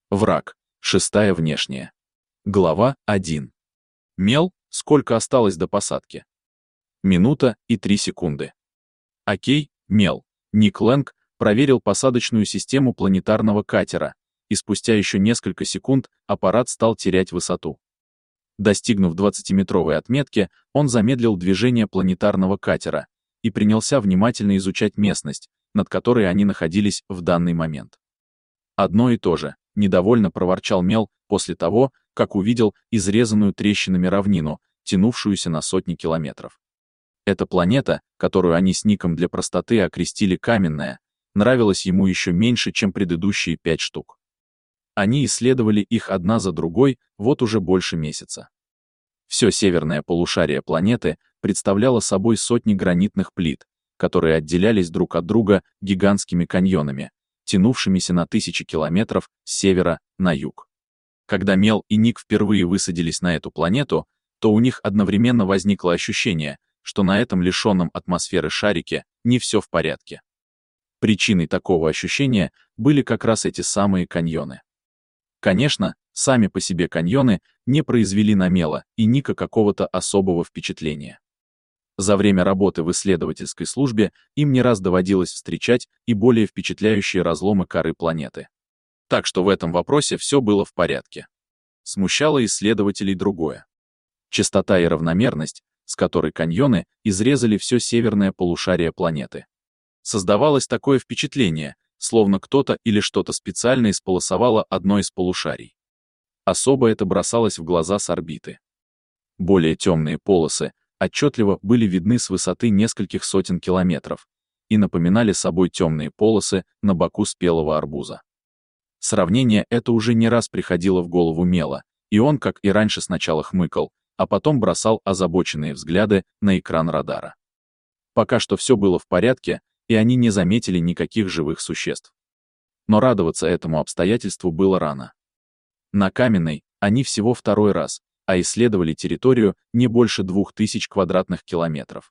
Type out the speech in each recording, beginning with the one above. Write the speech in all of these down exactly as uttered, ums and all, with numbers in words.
Враг. Шестая внешняя. Глава один. Мел, сколько осталось до посадки? Минута и три секунды. Окей, Мел. Ник Лэнг проверил посадочную систему планетарного катера, и спустя еще несколько секунд аппарат стал терять высоту. Достигнув двадцатиметровой отметки, он замедлил движение планетарного катера и принялся внимательно изучать местность, над которой они находились в данный момент. Одно и то же. Недовольно проворчал Мел после того, как увидел изрезанную трещинами равнину, тянувшуюся на сотни километров. Эта планета, которую они с Ником для простоты окрестили Каменная, нравилась ему еще меньше, чем предыдущие пять штук. Они исследовали их одна за другой вот уже больше месяца. Все северное полушарие планеты представляло собой сотни гранитных плит, которые отделялись друг от друга гигантскими каньонами, тянувшимися на тысячи километров с севера на юг. Когда Мел и Ник впервые высадились на эту планету, то у них одновременно возникло ощущение, что на этом лишенном атмосферы шарике не все в порядке. Причиной такого ощущения были как раз эти самые каньоны. Конечно, сами по себе каньоны не произвели на Мела и Ника какого-то особого впечатления. За время работы в исследовательской службе им не раз доводилось встречать и более впечатляющие разломы коры планеты. Так что в этом вопросе все было в порядке. Смущало исследователей другое. Частота и равномерность, с которой каньоны изрезали все северное полушарие планеты. Создавалось такое впечатление, словно кто-то или что-то специально исполосовало одно из полушарий. Особо это бросалось в глаза с орбиты. Более темные полосы отчетливо были видны с высоты нескольких сотен километров и напоминали собой темные полосы на боку спелого арбуза. Сравнение это уже не раз приходило в голову Мела, и он, как и раньше, сначала хмыкал, а потом бросал озабоченные взгляды на экран радара. Пока что все было в порядке, и они не заметили никаких живых существ. Но радоваться этому обстоятельству было рано. На Каменной они всего второй раз, а исследовали территорию не больше двух тысяч квадратных километров.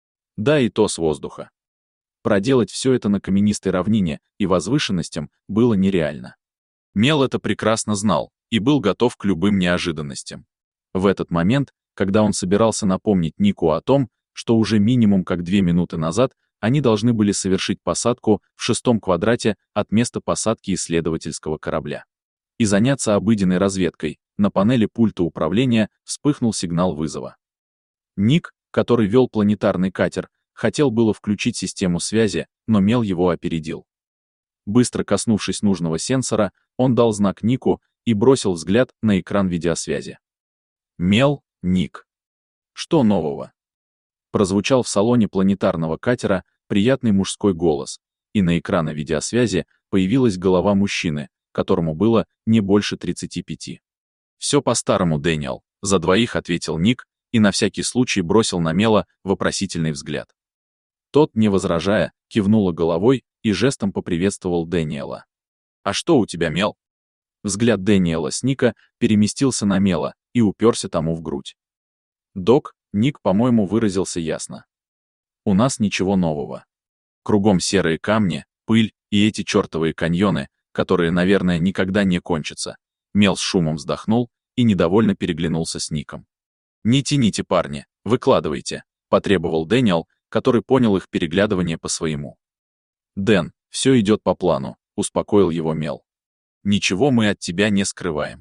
Да и то с воздуха. Проделать все это на каменистой равнине и возвышенностям было нереально. Мел это прекрасно знал и был готов к любым неожиданностям. В этот момент, когда он собирался напомнить Нику о том, что уже минимум как две минуты назад они должны были совершить посадку в шестом квадрате от места посадки исследовательского корабля и заняться обыденной разведкой, на панели пульта управления вспыхнул сигнал вызова. Ник, который вел планетарный катер, хотел было включить систему связи, но Мел его опередил. Быстро коснувшись нужного сенсора, он дал знак Нику и бросил взгляд на экран видеосвязи. Мел, Ник. Что нового? Прозвучал в салоне планетарного катера приятный мужской голос, и на экране видеосвязи появилась голова мужчины, которому было не больше тридцати пяти. «Все по-старому, Дэниел», — за двоих ответил Ник и на всякий случай бросил на Мела вопросительный взгляд. Тот, не возражая, кивнула головой и жестом поприветствовал Дэниела. «А что у тебя, Мел?» Взгляд Дэниела с Ника переместился на Мела и уперся тому в грудь. «Док», — Ник, по-моему, выразился ясно. «У нас ничего нового. Кругом серые камни, пыль и эти чертовые каньоны, которые, наверное, никогда не кончатся». Мел с шумом вздохнул и недовольно переглянулся с Ником. «Не тяните, парни, выкладывайте», — потребовал Дэниел, который понял их переглядывание по-своему. «Дэн, все идет по плану», — успокоил его Мел. «Ничего мы от тебя не скрываем.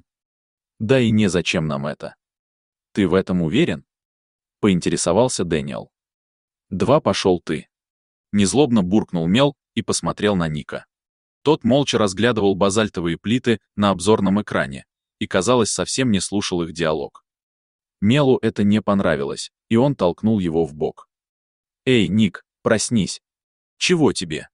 Да и незачем нам это». «Ты в этом уверен?» — поинтересовался Дэниел. «Два пошел ты». Незлобно буркнул Мел и посмотрел на Ника. Тот молча разглядывал базальтовые плиты на обзорном экране и, казалось, совсем не слушал их диалог. Мелу это не понравилось, и он толкнул его в бок. «Эй, Ник, проснись! Чего тебе?»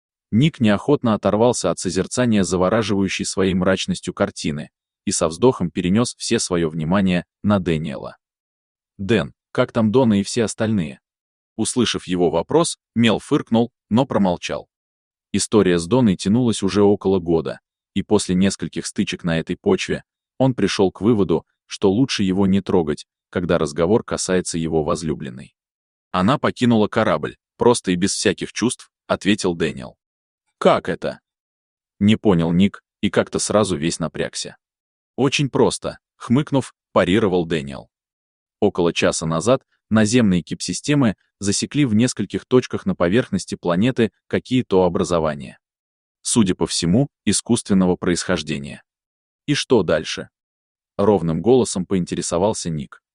Ник неохотно оторвался от созерцания завораживающей своей мрачностью картины и со вздохом перенес все свое внимание на Дэниела. «Дэн, как там Дона и все остальные?» Услышав его вопрос, Мел фыркнул, но промолчал. История с Доной тянулась уже около года, и после нескольких стычек на этой почве он пришел к выводу, что лучше его не трогать, когда разговор касается его возлюбленной. «Она покинула корабль, просто и без всяких чувств», — ответил Дэниел. «Как это?» Не понял Ник, и как-то сразу весь напрягся. Очень просто, хмыкнув, парировал Дэниел. Около часа назад наземные кип-системы засекли в нескольких точках на поверхности планеты какие-то образования. Судя по всему, искусственного происхождения. И что дальше? Ровным голосом поинтересовался Ник.